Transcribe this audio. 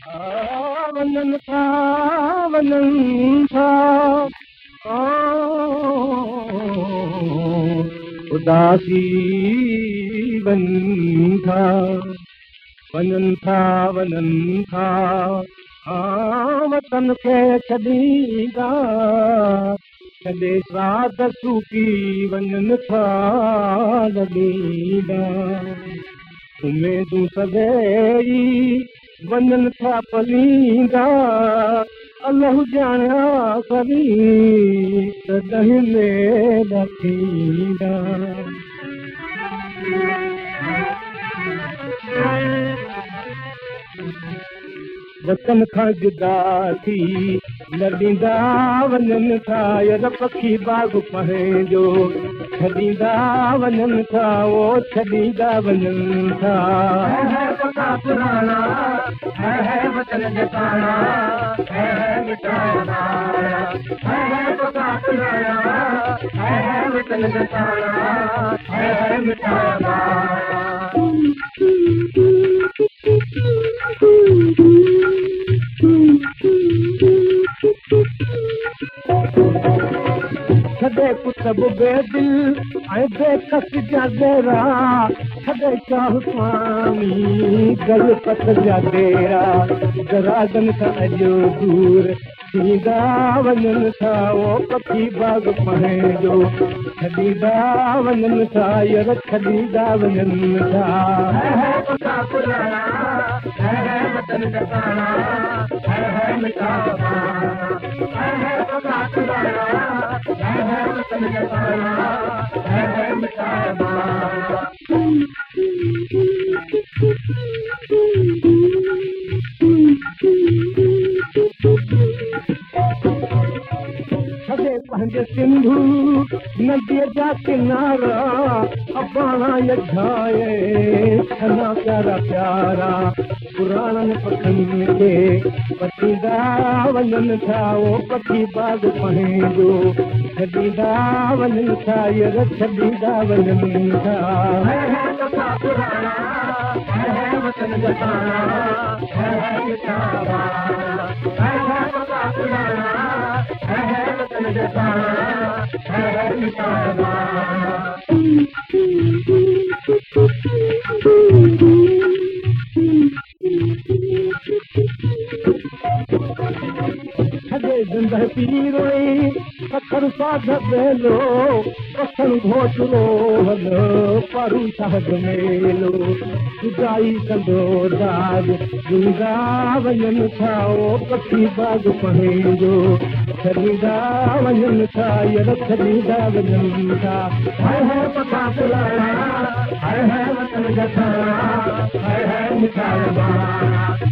वञनि था वञनि था उदासी वञनि था वञनि था वञनि था वतन खे छॾींदा छॾे साध सूकी वञनि था लॻींदा उमेदूं सभेई वञनि था पलींदा अलाह ॼाणिया करी तॾहिं में थींदा वतन खां जुदा थी लॾींदा वञनि था यार पखी बाग पंहिंजो छॾींदा वञनि था वो छॾींदा वञनि था पुराणा वतन जताना वतन जताना छॾे कुतब बेदिल ऐं बेकस जा डेरा छॾे शाह स्वामी गल पत जा डेरा दरागन खां अॼु दूर थींदा वञनि था वो पखी बाग पंहिंजो छॾींदा वञनि था यार छॾींदा वञनि था वतन जताना छॾे पंहिंजे सिंधू नदीअ जा किनारा अबाणा यझाए छना प्यारा प्यारा पुराणनि पखियुनि खे पतींदा वञनि था वो पखी बाग पंहिंजो छॾींदा वञनि था यार छॾींदा वञनि था वतन जताना वतन छॾे जिंदह पीरोई पत्थर साध बेलो पत्थर घोटरो हल पारू साध मेलो जुदाई कंदो दाग जिंदा वञनि था वो पखी बाग पंहिंजो छॾींदा वञनि था यार छॾींदा वञनि था पखा पुराणा वतन जताना मिठाई